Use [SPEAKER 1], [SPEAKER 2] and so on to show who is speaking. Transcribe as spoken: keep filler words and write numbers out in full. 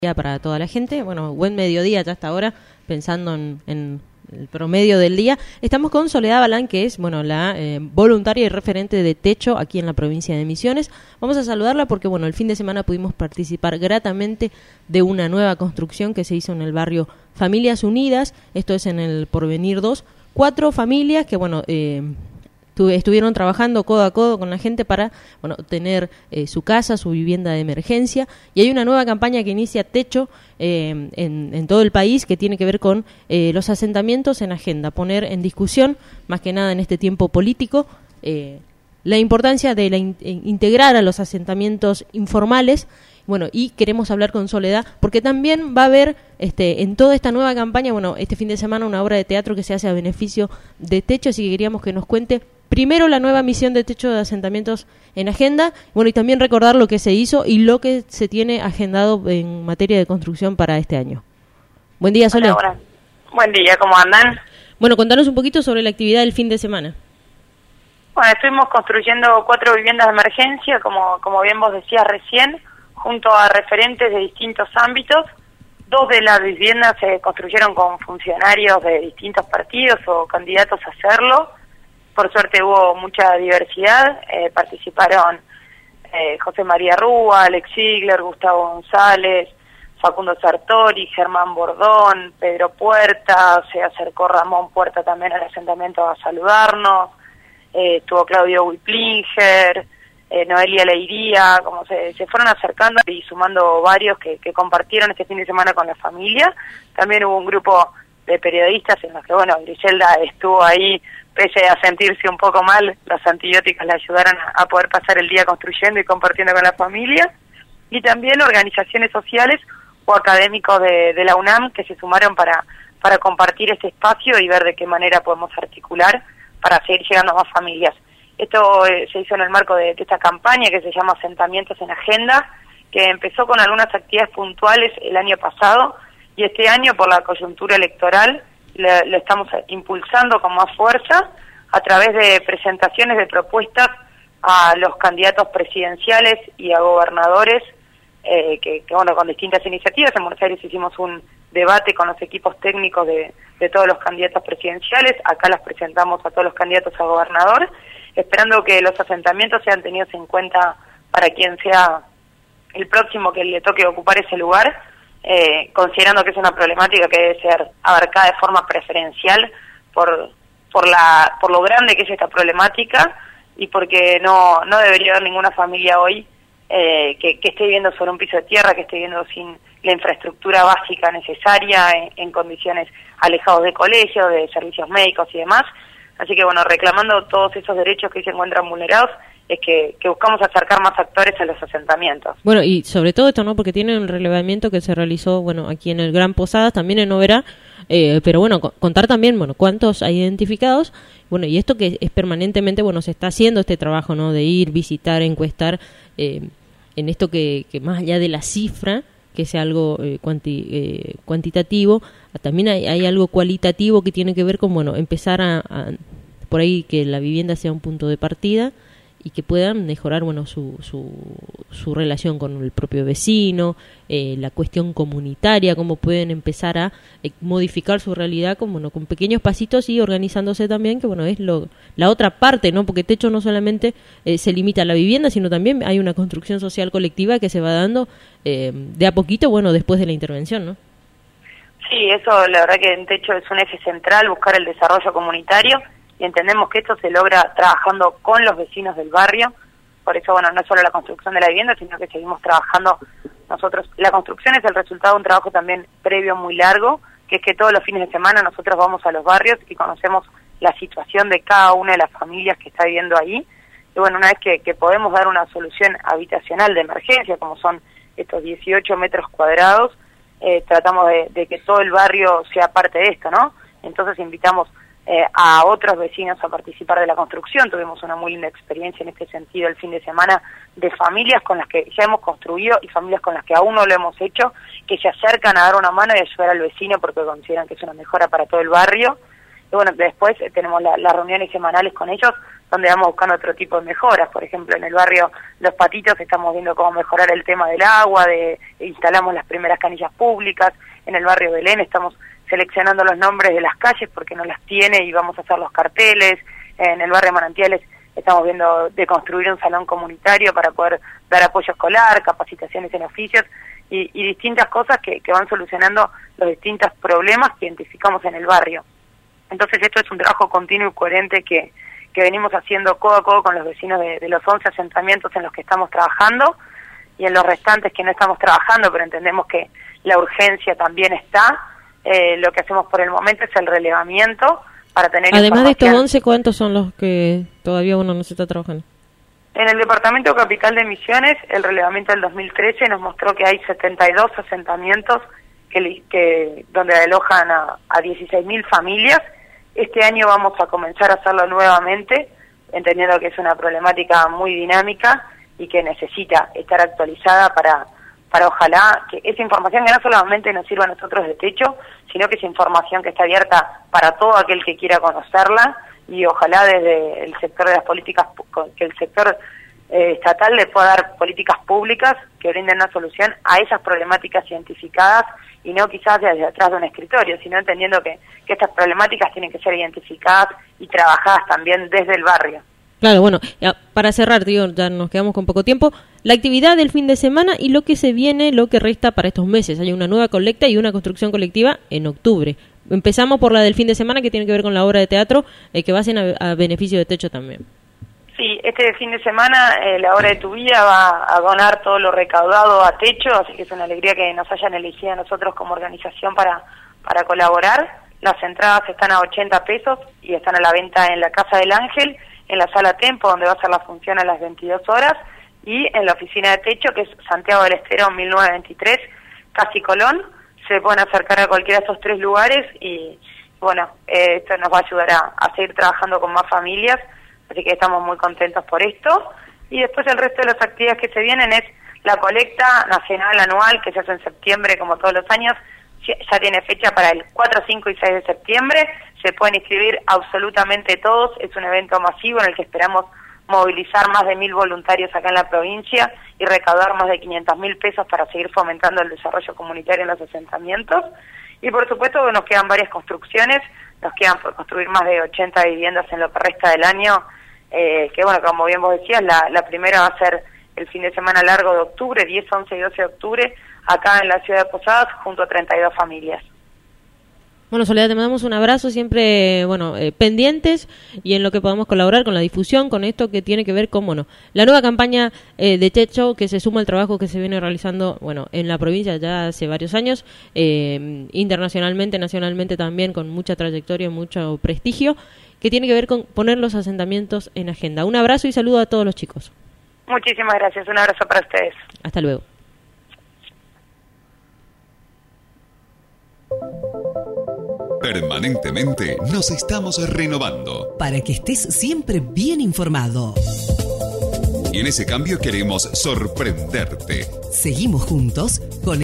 [SPEAKER 1] Para toda la gente. Bueno, buen mediodía ya hasta ahora, pensando en, en el promedio del día. Estamos con Soledad Balán, que es bueno la eh, voluntaria y referente de Techo aquí en la provincia de Misiones. Vamos a saludarla porque bueno el fin de semana pudimos participar gratamente de una nueva construcción que se hizo en el barrio Familias Unidas. Esto es en el Porvenir dos. Cuatro familias que bueno eh, estuvieron trabajando codo a codo con la gente para bueno tener eh, su casa, su vivienda de emergencia, y hay una nueva campaña que inicia Techo eh, en, en todo el país que tiene que ver con eh, los asentamientos en agenda, poner en discusión, más que nada en este tiempo político, eh, la importancia de la in- integrar a los asentamientos informales. Bueno, y queremos hablar con Soledad, porque también va a haber este, en toda esta nueva campaña, bueno, este fin de semana una obra de teatro que se hace a beneficio de Techo, así que queríamos que nos cuente primero la nueva misión de Techo de asentamientos en agenda, bueno, y también recordar lo que se hizo y lo que se tiene agendado en materia de construcción para este año. Buen día, Soledad.
[SPEAKER 2] Hola, hola. Buen día, ¿cómo andan?
[SPEAKER 1] Bueno, contanos un poquito sobre la actividad del fin de semana.
[SPEAKER 2] Bueno, estuvimos construyendo cuatro viviendas de emergencia, como, como bien vos decías recién, junto a referentes de distintos ámbitos. Dos de las viviendas se construyeron con funcionarios de distintos partidos o candidatos a hacerlo. Por suerte hubo mucha diversidad, eh, participaron eh, José María Rúa, Alex Ziegler, Gustavo González, Facundo Sartori, Germán Bordón, Pedro Puerta, se acercó Ramón Puerta también al asentamiento a saludarnos, eh, estuvo Claudio Wiplinger, eh, Noelia Leiría, como se, se fueron acercando y sumando varios que, que compartieron este fin de semana con la familia. También hubo un grupo de periodistas en los que, bueno, Griselda estuvo ahí, pese a sentirse un poco mal, las antibióticas le ayudaron a, a poder pasar el día construyendo y compartiendo con la familia. Y también organizaciones sociales o académicos de, de la UNAM que se sumaron para, para compartir este espacio y ver de qué manera podemos articular para seguir llegando a más familias. Esto eh, se hizo en el marco de, de esta campaña que se llama Asentamientos en Agenda, que empezó con algunas actividades puntuales el año pasado, y este año, por la coyuntura electoral, lo, lo estamos impulsando con más fuerza a través de presentaciones de propuestas a los candidatos presidenciales y a gobernadores, eh, que, que bueno, con distintas iniciativas. En Buenos Aires hicimos un debate con los equipos técnicos de, de todos los candidatos presidenciales, acá las presentamos a todos los candidatos a gobernador, esperando que los asentamientos sean tenidos en cuenta para quien sea el próximo que le toque ocupar ese lugar, eh, considerando que es una problemática que debe ser abarcada de forma preferencial por por la por lo grande que es esta problemática y porque no no debería haber ninguna familia hoy eh, que, que esté viviendo sobre un piso de tierra, que esté viviendo sin la infraestructura básica necesaria, en, en condiciones alejados de colegios, de servicios médicos y demás. Así que bueno, reclamando todos esos derechos que se encuentran vulnerados, es que, que buscamos acercar más actores a los asentamientos.
[SPEAKER 1] Bueno, y sobre todo esto, ¿no? Porque tiene un relevamiento que se realizó, bueno, aquí en el Gran Posadas, también en Oberá, eh, pero bueno, co- contar también, bueno, cuántos hay identificados, bueno, y esto que es permanentemente, bueno, se está haciendo este trabajo, ¿no? De ir, visitar, encuestar, eh, en esto que, que más allá de la cifra, que sea algo eh, cuanti, eh, cuantitativo, también hay, hay algo cualitativo que tiene que ver con, bueno, empezar a, a, por ahí que la vivienda sea un punto de partida y que puedan mejorar, bueno, su, su, su relación con el propio vecino, eh, la cuestión comunitaria, cómo pueden empezar a eh, modificar su realidad con, bueno, con pequeños pasitos y organizándose también, que bueno, es lo, la otra parte, ¿no? Porque Techo no solamente eh, se limita a la vivienda, sino también hay una construcción social colectiva que se va dando eh, de a poquito, bueno, después de la intervención, ¿no?
[SPEAKER 2] Sí, eso la verdad que en Techo es un eje central, buscar el desarrollo comunitario, y entendemos que esto se logra trabajando con los vecinos del barrio. Por eso, bueno, no es solo la construcción de la vivienda, sino que seguimos trabajando nosotros. La construcción es el resultado de un trabajo también previo muy largo, que es que todos los fines de semana nosotros vamos a los barrios y conocemos la situación de cada una de las familias que está viviendo ahí. Y bueno, una vez que, que podemos dar una solución habitacional de emergencia, como son estos dieciocho metros cuadrados, eh, tratamos de, de que todo el barrio sea parte de esto, ¿no? Entonces invitamos Eh, a otros vecinos a participar de la construcción. Tuvimos una muy linda experiencia en este sentido el fin de semana de familias con las que ya hemos construido y familias con las que aún no lo hemos hecho, que se acercan a dar una mano y ayudar al vecino porque consideran que es una mejora para todo el barrio. y bueno, después eh, tenemos la, las reuniones semanales con ellos, donde vamos buscando otro tipo de mejoras. Por ejemplo, en el barrio Los Patitos estamos viendo cómo mejorar el tema del agua, de instalamos las primeras canillas públicas. En el barrio Belén estamos seleccionando los nombres de las calles porque no las tiene y vamos a hacer los carteles. En el barrio Manantiales estamos viendo de construir un salón comunitario para poder dar apoyo escolar, capacitaciones en oficios y, y distintas cosas que, que van solucionando los distintos problemas que identificamos en el barrio. Entonces esto es un trabajo continuo y coherente que, que venimos haciendo codo a codo con los vecinos de, de los once asentamientos en los que estamos trabajando y en los restantes que no estamos trabajando, pero entendemos que la urgencia también está. Eh, lo que hacemos por el momento es el relevamiento para tener
[SPEAKER 1] Además de estos once, ¿cuántos son los que todavía uno no se está trabajando?
[SPEAKER 2] En el Departamento Capital de Misiones, el relevamiento del dos mil trece nos mostró que hay setenta y dos asentamientos que, que donde alojan a, a dieciséis mil familias. Este año vamos a comenzar a hacerlo nuevamente, entendiendo que es una problemática muy dinámica y que necesita estar actualizada para, para ojalá que esa información que no solamente nos sirva a nosotros de techo, sino que es información que está abierta para todo aquel que quiera conocerla y ojalá desde el sector de las políticas, que el sector eh, estatal le pueda dar políticas públicas que brinden una solución a esas problemáticas identificadas y no quizás desde atrás de un escritorio, sino entendiendo que, que estas problemáticas tienen que ser identificadas y trabajadas también desde el barrio.
[SPEAKER 1] Claro, bueno, para cerrar, digo, ya nos quedamos con poco tiempo, la actividad del fin de semana y lo que se viene, lo que resta para estos meses. Hay una nueva colecta y una construcción colectiva en octubre. Empezamos por la del fin de semana, que tiene que ver con la obra de teatro, eh, que va a ser a, a beneficio de Techo también.
[SPEAKER 2] Sí, este fin de semana eh, la Hora de tu Vida va a donar todo lo recaudado a Techo, así que es una alegría que nos hayan elegido a nosotros como organización para, para colaborar. Las entradas están a ochenta pesos y están a la venta en la Casa del Ángel, en la Sala Tempo, donde va a ser la función a las veintidós horas, y en la oficina de Techo, que es Santiago del Estero mil novecientos veintitrés, Casi Colón. Se pueden acercar a cualquiera de estos tres lugares y, bueno, eh, esto nos va a ayudar a, a seguir trabajando con más familias, así que estamos muy contentos por esto. Y después el resto de las actividades que se vienen es la colecta nacional anual, que se hace en septiembre, como todos los años. Ya tiene fecha para el cuatro, cinco y seis de septiembre. Se pueden inscribir absolutamente todos. Es un evento masivo en el que esperamos movilizar más de mil voluntarios acá en la provincia y recaudar más de quinientos mil pesos para seguir fomentando el desarrollo comunitario en los asentamientos. Y por supuesto nos quedan varias construcciones, nos quedan por construir más de ochenta viviendas en lo que resta del año, eh, que bueno, como bien vos decías, la, la primera va a ser el fin de semana largo de octubre, diez, once y doce de octubre, acá en la ciudad de Posadas, junto a treinta y dos familias.
[SPEAKER 1] Bueno, Soledad, te mandamos un abrazo, siempre, bueno, eh, pendientes y en lo que podamos colaborar con la difusión, con esto que tiene que ver con, bueno, la nueva campaña eh, de Techo, que se suma al trabajo que se viene realizando, bueno, en la provincia ya hace varios años, eh, internacionalmente, nacionalmente también, con mucha trayectoria, mucho prestigio, que tiene que ver con poner los asentamientos en agenda. Un abrazo y saludo a todos los chicos.
[SPEAKER 2] Muchísimas gracias, un abrazo para ustedes.
[SPEAKER 1] Hasta luego.
[SPEAKER 3] Permanentemente nos estamos renovando
[SPEAKER 4] para que estés siempre bien informado.
[SPEAKER 3] Y en ese cambio queremos sorprenderte.
[SPEAKER 4] Seguimos juntos con